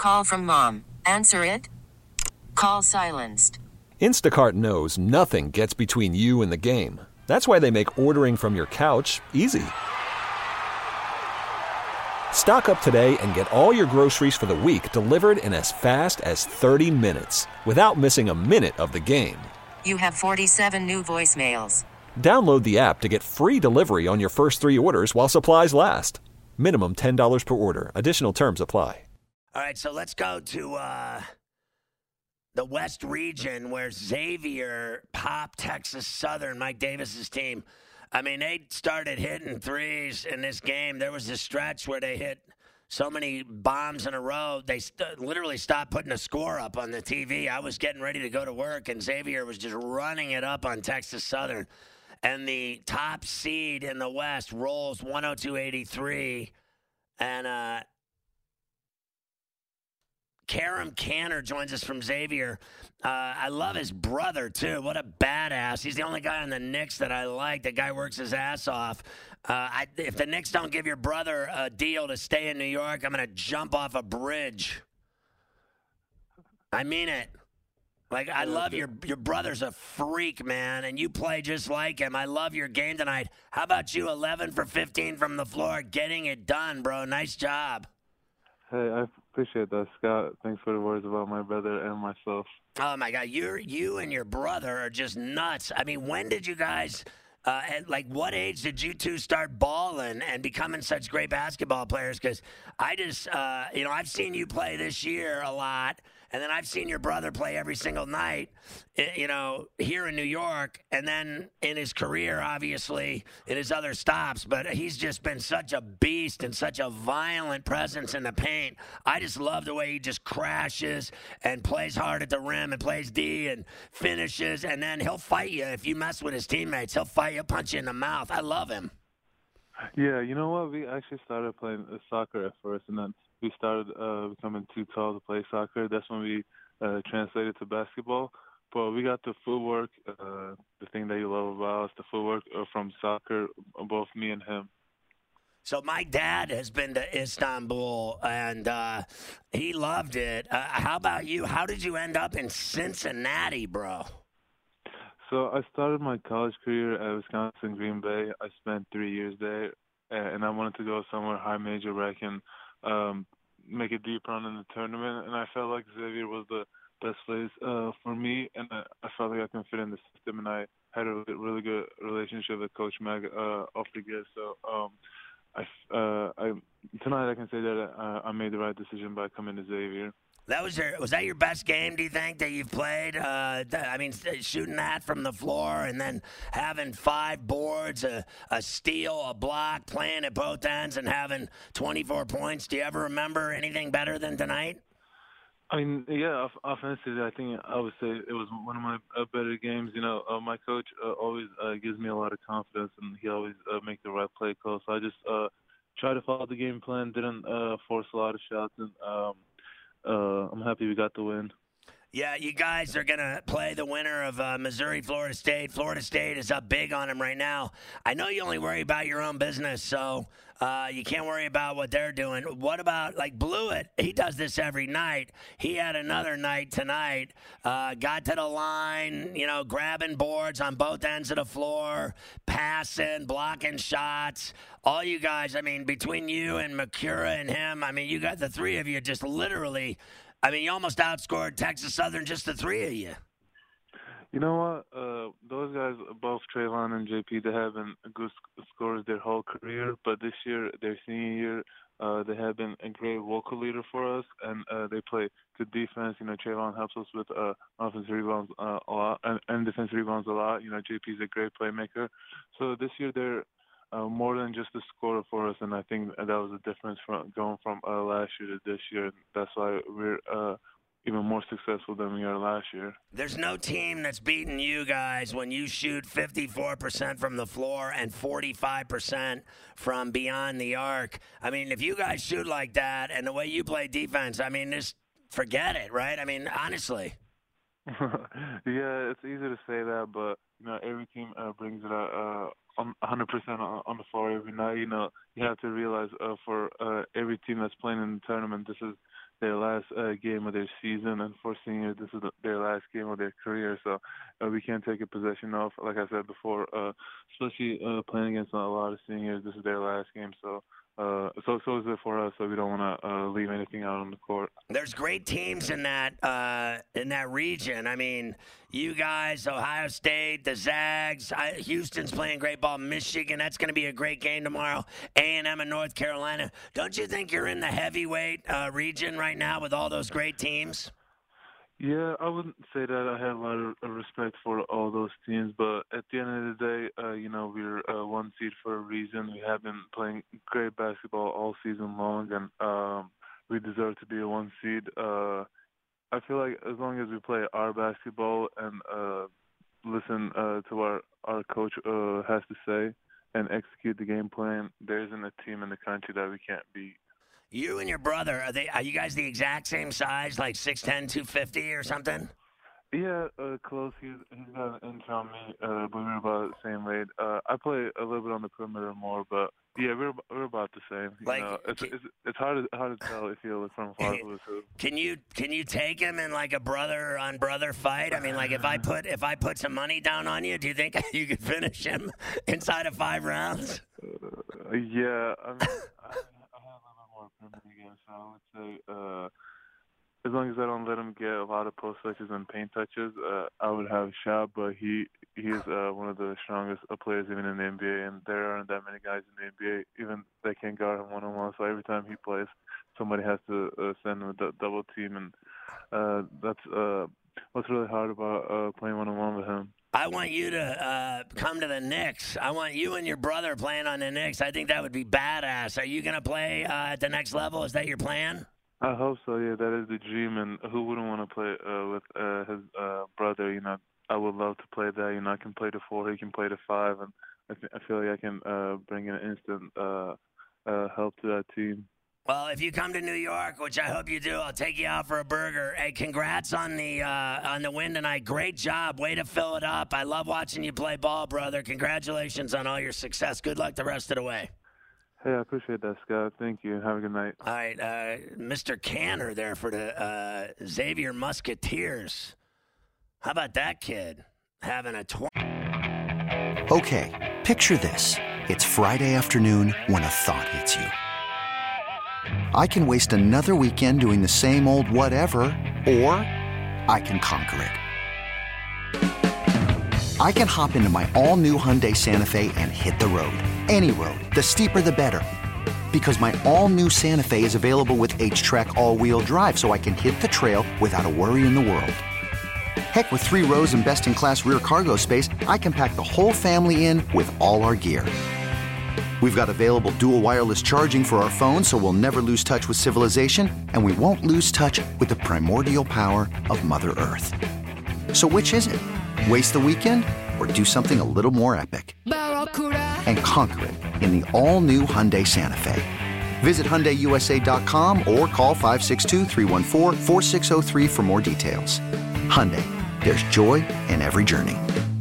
Call from mom. Answer it. Call silenced. Instacart knows nothing gets between you and the game. That's why they make ordering from your couch easy. Stock up today and get all your groceries for the week delivered in as fast as 30 minutes without missing a minute of the game. You have 47 new voicemails. Download the app to get free delivery on your first 3 orders while supplies last. Minimum $10 per order. Additional terms apply. All right, so let's go to the West region where Xavier popped Texas Southern, Mike Davis's team. I mean, they started hitting threes in this game. There was a stretch where they hit so many bombs in a row, they literally stopped putting a score up on the TV. I was getting ready to go to work, and Xavier was just running it up on Texas Southern. And the top seed in the West rolls 102-83. And Karam Canner joins us from Xavier. I love his brother, too. What a badass. He's the only guy on the Knicks that I like. The guy works his ass off. If the Knicks don't give your brother a deal to stay in New York, I'm going to jump off a bridge. I mean it. Like, I love your brother's a freak, man, and you play just like him. I love your game tonight. How about you, 11 for 15 from the floor, getting it done, bro? Nice job. Hey, I appreciate that, Scott. Thanks for the words about my brother and myself. Oh, my God. You and your brother are just nuts. I mean, when did you guys, at like what age did you two start balling and becoming such great basketball players? Because I just, I've seen you play this year a lot. And then I've seen your brother play every single night, here in New York. And then in his career, obviously, in his other stops. But he's just been such a beast and such a violent presence in the paint. I just love the way he just crashes and plays hard at the rim and plays D and finishes. And then he'll fight you if you mess with his teammates. He'll fight you, punch you in the mouth. I love him. Yeah, you know what? We actually started playing soccer at first, and then we started becoming too tall to play soccer. That's when we translated to basketball. But we got the footwork, the thing that you love about us, the footwork from soccer, both me and him. So my dad has been to Istanbul, and he loved it. How about you? How did you end up in Cincinnati, bro? So I started my college career at Wisconsin Green Bay. I spent 3 years there, and I wanted to go somewhere high major where I can make a deep run in the tournament. And I felt like Xavier was the best place for me, and I felt like I can fit in the system. And I had a really good relationship with Coach Mag off the get. So tonight I can say that I made the right decision by coming to Xavier. Was that your best game, do you think, that you've played? Shooting that from the floor and then having 5 boards, a steal, a block, playing at both ends and having 24 points. Do you ever remember anything better than tonight? I mean, yeah, offensively, I think I would say it was one of my better games. My coach always gives me a lot of confidence, and he always makes the right play call. So I just try to follow the game plan, didn't force a lot of shots, and I'm happy we got the win. Yeah, you guys are going to play the winner of Missouri, Florida State. Florida State is up big on them right now. I know you only worry about your own business, so you can't worry about what they're doing. What about, like, Blewett? He does this every night. He had another night tonight. Got to the line, grabbing boards on both ends of the floor, passing, blocking shots. All you guys, I mean, between you and Makura and him, I mean, you got the three of you just literally – you almost outscored Texas Southern, just the three of you. You know what? Those guys, both Trayvon and JP, they have been good scorers their whole career. But this year, their senior year, they have been a great vocal leader for us, and they play good defense. Trayvon helps us with offensive rebounds a lot and defensive rebounds a lot. JP is a great playmaker. So this year, they're more than just a scorer for us, and I think that was the difference from going from last year to this year. That's why we're even more successful than we are last year. There's no team that's beaten you guys when you shoot 54% from the floor and 45% from beyond the arc. I mean, if you guys shoot like that and the way you play defense, I mean, just forget it, right? I mean, honestly. Yeah, it's easy to say that, but every team brings it out 100% on the floor every night. You have to realize for every team that's playing in the tournament, this is their last game of their season, and for seniors, this is their last game of their career. So we can't take a possession off. Like I said before, especially playing against a lot of seniors, this is their last game. So so is it for us. So we don't want to leave anything out on the court. There's great teams in that region. I mean, you guys, Ohio State, the Zags, Houston's playing great ball. Michigan, that's going to be a great game tomorrow. A&M in North Carolina. Don't you think you're in the heavyweight region right now with all those great teams? Yeah, I wouldn't say that. I have a lot of respect for all those teams, but at the end of the day, we're one seed for a reason. We have been playing great basketball all season long, and we deserve to be a one seed. I feel like as long as we play our basketball and listen to what our coach has to say and execute the game plan, there isn't a team in the country that we can't beat. You and your brother, are you guys the exact same size, like 6'10", 250 or something? Yeah, close. He's got an inch on me, but we're about the same weight. I play a little bit on the perimeter more, but yeah, we're about the same. It's hard to tell if you look from far. Can you take him in like a brother on brother fight? I mean, like if I put some money down on you, do you think you could finish him inside of 5 rounds? Yeah, I mean, I have a little more perimeter game, so I would say as long as I don't let him get a lot of post touches and paint touches, I would have a shot. But he is one of the strongest players even in the NBA, and there aren't that many guys in the NBA even that can guard him one-on-one. So every time he plays, somebody has to send him a double team, and that's what's really hard about playing one-on-one with him. I want you to come to the Knicks. I want you and your brother playing on the Knicks. I think that would be badass. Are you going to play at the next level? Is that your plan? I hope so. Yeah, that is the dream, and who wouldn't want to play with his brother? You know, I would love to play that. You know, I can play the 4, he can play the 5, and I feel like I can bring an instant help to that team. Well, if you come to New York, which I hope you do, I'll take you out for a burger. Hey, congrats on the win tonight. Great job. Way to fill it up. I love watching you play ball, brother. Congratulations on all your success. Good luck the rest of the way. Hey, I appreciate that, Scott. Thank you. Have a good night. All right, Mr. Canner there for the Xavier Musketeers. How about that kid having a Okay, picture this. It's Friday afternoon when a thought hits you. I can waste another weekend doing the same old whatever, or I can conquer it. I can hop into my all-new Hyundai Santa Fe and hit the road. Any road. The steeper, the better. Because my all-new Santa Fe is available with H-Track all-wheel drive, so I can hit the trail without a worry in the world. Heck, with 3 rows and best-in-class rear cargo space, I can pack the whole family in with all our gear. We've got available dual wireless charging for our phones, so we'll never lose touch with civilization, and we won't lose touch with the primordial power of Mother Earth. So which is it? Waste the weekend or do something a little more epic? And conquer it in the all-new Hyundai Santa Fe. Visit HyundaiUSA.com or call 562-314-4603 for more details. Hyundai, there's joy in every journey.